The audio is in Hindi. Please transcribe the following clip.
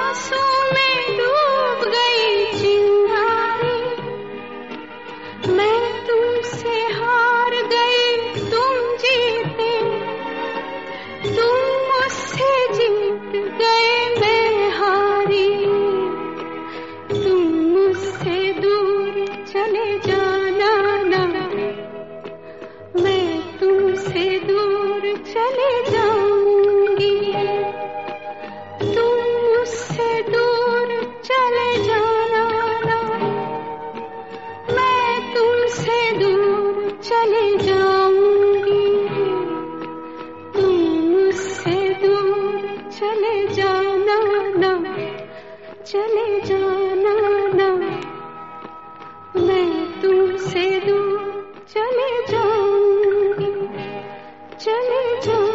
आंसू में डूब गई चिंगारी, मैं तुमसे हार गई तुम जीते, तुम मुझसे जीत गए मैं हारी। तुम मुझसे दूर चले जाना ना, मैं तुमसे दूर चले जाऊंगी। तुम मुझसे दूर चले जाना ना, मैं तुमसे दूर चले जाऊंगी। तुम मुझसे दूर चले जाना ना, चले जाना ना, मैं तुमसे दूर चले जाऊंगी, चले जाऊंगी।